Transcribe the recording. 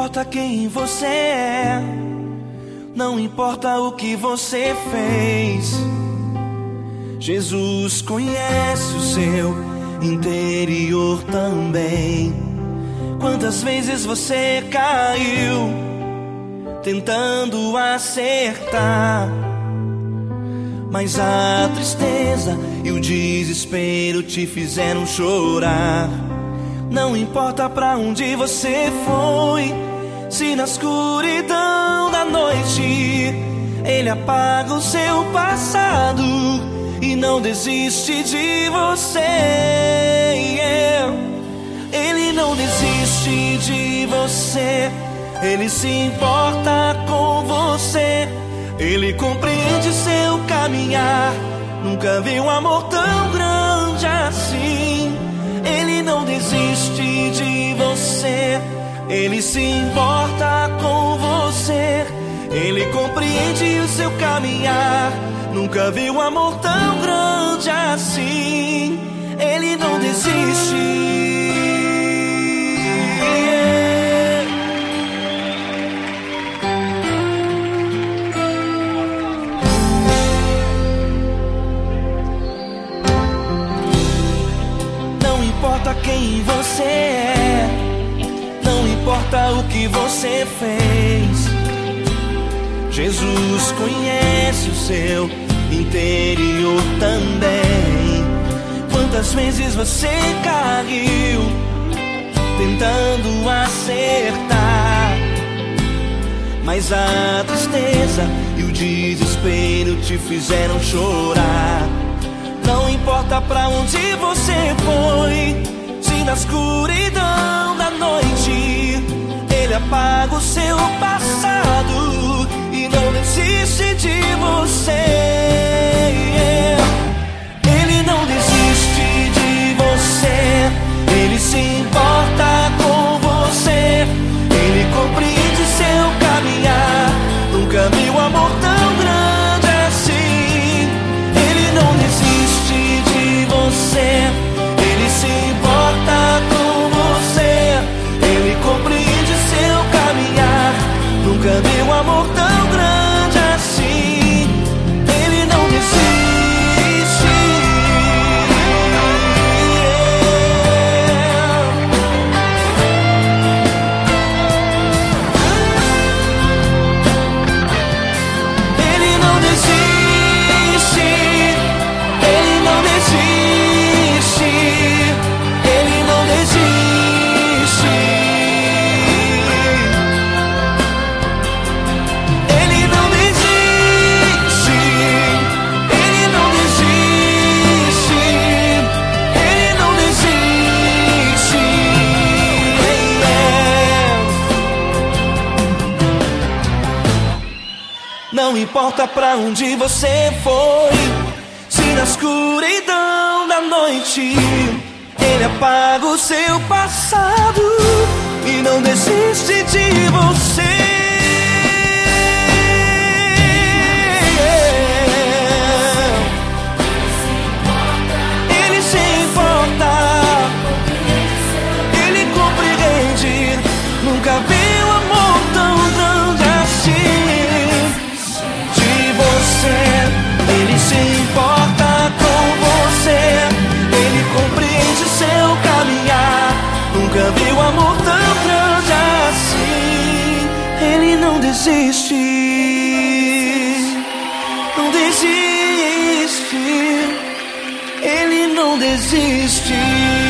importa quem você é, não importa o que você fez, Jesus conhece o seu interior também. Quantas vezes você caiu tentando acertar, mas a tristeza e o desespero te fizeram chorar. Não importa pra onde você foi, se na escuridão da noite Ele apaga o seu passado e não desiste de você. Ele não desiste de você, Ele se importa com você, Ele compreende seu caminhar. Nunca vi um amor tão grande assim. Ele não desiste de você, Ele se importa com você, Ele compreende o seu caminhar. Nunca vi um amor tão grande assim. Ele não desiste. Não importa quem você é, não importa o que você fez, Jesus conhece o seu interior também. Quantas vezes você caiu tentando acertar, mas a tristeza e o desespero te fizeram chorar. Não importa pra onde você foi, se na escuridão da noite Ele apaga o seu passado e não desiste de você. Ele não desiste de você, Ele se importa com você, Ele compreende seu caminhar. Nunca vi um amor tão grande assim. Ele não desiste de você, Ele se importa com você, Ele compreende seu caminhar. Nunca vi um amor tão grande assim. Ele não desiste. Ele não desiste. Ele não desiste. Ele não desiste. Ele não desiste. Ele não desiste. Ele não desiste. Não importa pra onde você foi, se na escuridão da noite Ele apaga o seu passado e não desiste de você. Ele se importa, Ele compreende. Nunca vi um amor tão grande assim. De você, Ele se importa com você, Ele compreende seu caminhar. Nunca vi um amor tão grande assim. Ele não desiste, não desiste. Ele não desiste.